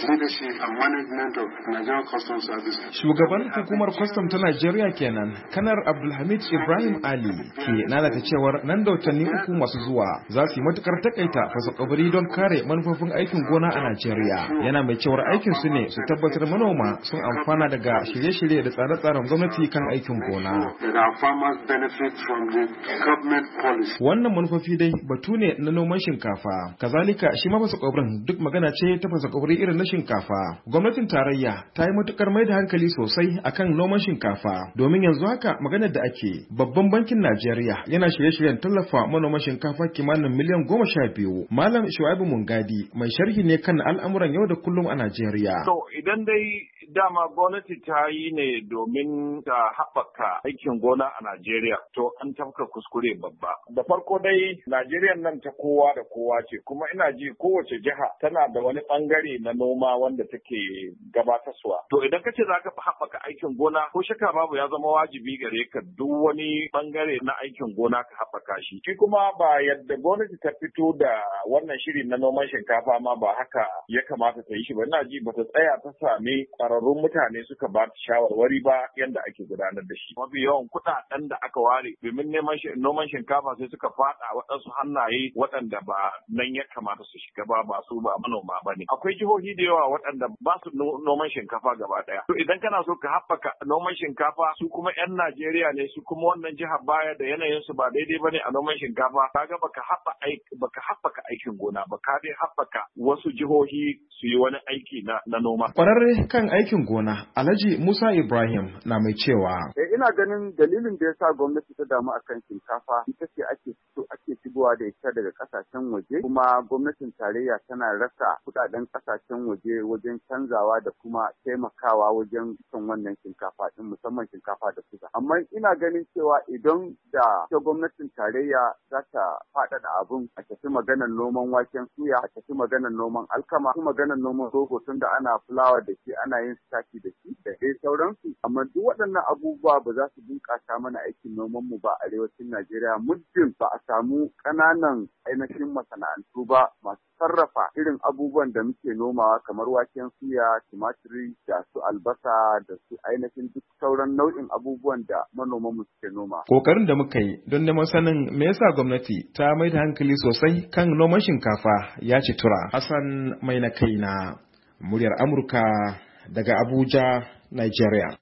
Shugaban hukumar kwastam ta Najeriya kenan, Kanar Abdulhamid Ibrahim Ali ke nanata cewar nan da watanni uku masu zuwa za su yi matukar takaita fasakabari don kare manufofin aikin gona a Najeriya. Yana mai cewar aikin su ne su tabbatar manoma sun amfana daga shirye-shirye da tsare-tsaren gwamnati kan aikin gona. Wannan manufofi dai batu ne na noman shinkafa. Kazalika shi ma fasakabarin duk magana ce ta fasakabari irin na shinkafa. Gwamnatin tarayya ta yi matukar mai da hankali sosai akan noman shinkafa, domin yanzu haka maganar da ake babban bankin Najeriya yana shirye-shiryen tallafa manoman shinkafa kimanin miliyan 12. Malam Shu'aibu Mungadi mai sharhi ne kan al'amuran yau da kullum a Najeriya. To idan dai dama gwamnati ta yi ne domin ta haɓaka aikin gona a Najeriya, to an tafka kuskure babba. Da farko dai Najeriya nan ta kowa da kowa ce, kuma ina ji kowace jiha tana da wani bangare na noma wanda take gabatarwa. To idan ka ce za ka haɓaka aikin gona, ko shaka babu ya zama wajibi gare ka duk wani bangare na aikin gona ka haɓaka shi. Shi kuma ba yadda gwamnati ta fito da wannan shiri na noman shinkafa ma ba haka ya kamata ta yi shi ba. Ina ji ba ta tsaya ta sami ƙwararrun mutane suka ba ta shawarwari ba yadda ake gudanar da shi. Mafi yawan kuɗaɗen da aka ware domin noman shinkafa sai suka faɗa waɗansu hannaye waɗanda ba nan ya kamata su shiga ba su ba manoma ba ne. Akwai jihohi da yawa waɗanda ba su noman shinkafa gaba ɗaya. To idan kana so ka haɓaka noman shinkafa su kuma 'yan Najeriya ne su kuma wannan jihar baya da yanayin su ba daidai ba ne a noman shinkafa. Kaga baka haɓaka aikin gona ba, ka dai haɓaka wasu jihohi su yi wani aiki na noma. Kwararre kan aikin gona Alhaji Musa Ibrahim na mai cewa. Ina ganin dalilin da ya sa gwamnati ta damu akan shinkafa ita ce ake shigowa da ita daga kasashen waje, kuma gwamnatin tarayya tana rasa kudaden kasashen waje wajen canzawa da kuma taimakawa wajen son wannan shinkafa din, musamman shinkafa da suga. Amma ina ganin cewa idan da ita gwamnatin tarayya za ta faɗaɗa abun, a tafi maganar noman waken suya, a tafi maganar noman alkama, a tafi maganar noman rogo tun da ana fulawa da shi, ana yin staki da shi da dai sauransu. Amma duk waɗannan abubuwa ba za su bunƙasa mana aikin noman mu ba a arewacin Najeriya, muddin ba a samu ƙananan ainihin masana'antu ba masu sarrafa irin abubuwan da muke nomawa kamar waken suya, tumatiri da su albasa da su ainihin duk sauran nau'in abubuwan da manoman mu suke noma. Kokarin da muka yi don neman sanin me yasa gwamnati ta mai da hankali sosai kan noman shinkafa ya ci tura. Hassan mai na kaina, muryar Amurka daga Abuja, Nigeria.